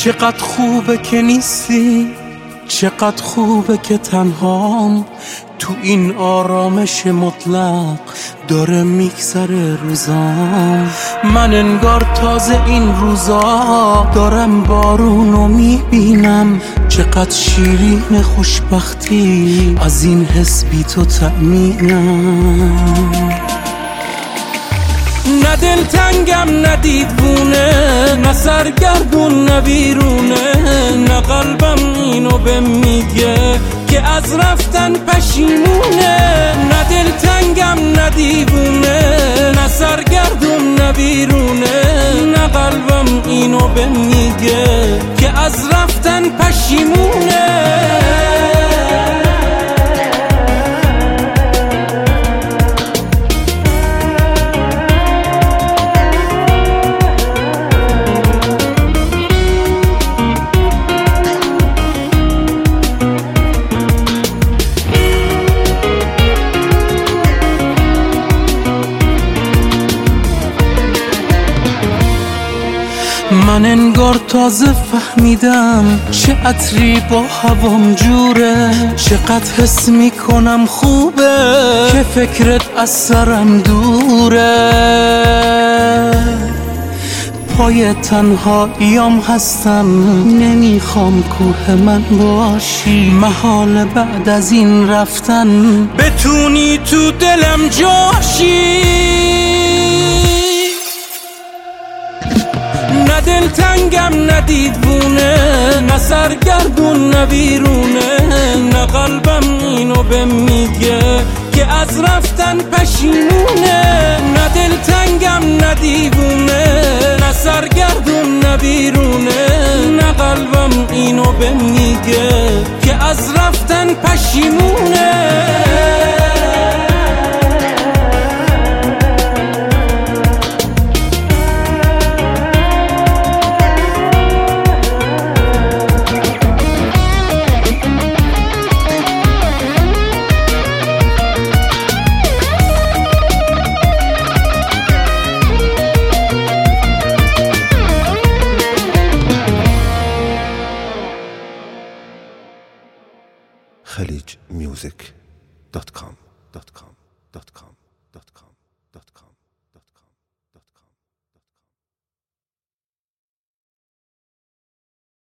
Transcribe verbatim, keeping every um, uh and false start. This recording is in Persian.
چقدر خوبه که نیستی، چقدر خوبه که تنهام، تو این آرامش مطلق داره میگذره روزام. من انگار تازه این روزا دارم بارونو میبینم، چقدر شیرین خوشبختی از این حس بی تو تأمینم. نه دلتنگم نه دیوونه، نه سرگردون نه بیرونه، نه قلبم اینو به میگه که از رفتن پشیمونه. نه دلتنگم نه دیوونه، نه سرگردون نه بیرونه، نه قلبم اینو به میگه که از رفتن پشیمونه. من انگار تازه فهمیدم چه عطری با هوام جوره، چقدر حس میکنم خوبه که فکرت از سرم دوره. پای تنهاییام هستم، نمیخوام کوه من باشی، محال بعد از این رفتن بتونی تو دلم جاشی. نه دلتنگم نه دیوونه، نه سرگردون نه بیرونه، نه قلبم اینو به میگه که از رفتن پشیمونه. نه دلتنگم نه دیوونه، نه سرگردون نه بیرونه، نه قلبم اینو به میگه که از رفتن پشیمونه. خلیج میوزیک دات کام